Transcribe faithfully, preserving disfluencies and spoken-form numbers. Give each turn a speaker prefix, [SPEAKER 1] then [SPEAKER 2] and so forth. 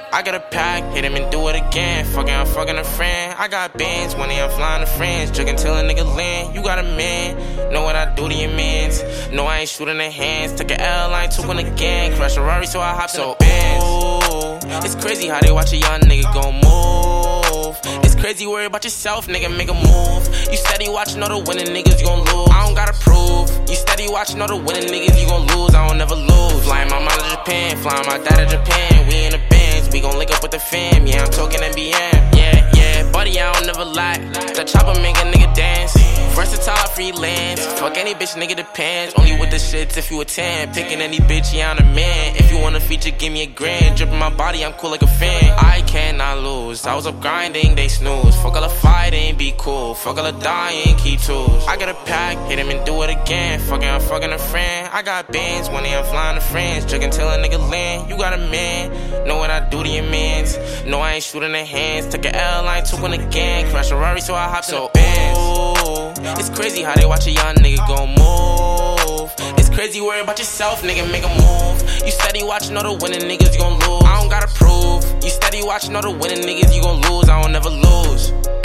[SPEAKER 1] I got a pack, hit him and do it again. Fucking, I'm fucking a friend. I got bands, money, I'm flying to friends. Drinking till a nigga land. You got a man, know what I do to your mans. No, I ain't shooting the hands. Took a L, I ain't took one again. Crash a Rari, so I hopped so in the Benz. It's crazy how they watch a young nigga go move. It's crazy, worry about yourself, nigga, make a move. You steady watching all the winning niggas, you gon' lose. I don't gotta prove. You steady watching all the winning niggas, you gon' lose. I don't never lose. Flying my mom to Japan, flying my dad to Japan. We in the Benz, we gon' link up with the fam. Yeah, I'm talking N B M. Yeah, yeah, buddy, I don't never lie. The chopper make a nigga dance. Versatile freelance. Fuck any bitch, nigga depends. Only with the shits if you a ten. Picking any bitch, yeah, I'm a man. If you want a feature, give me a grand. Dripping my body, I'm cool like a fan. I cannot lose. I was up grinding, they snooze. Fuck all the fighting, be cool. Fuck all the dying, keep tools. I got a pack, hit him and do it again. Fucking, I'm fucking a friend. I got bands, money, I'm flying to friends. Drinking till a nigga land. You got a man, know what I do to your mans. No, I ain't shooting the hands. Took a L, I ain't took one again. Crash a Rari, so I hopped so in the Benz. It's crazy how they watch a young nigga go move. It's crazy, worry about yourself, nigga, make a move. You steady watching all the winning niggas, you gon' lose. I don't gotta prove. You steady watching all the winning niggas, you gon' lose. I don't never lose.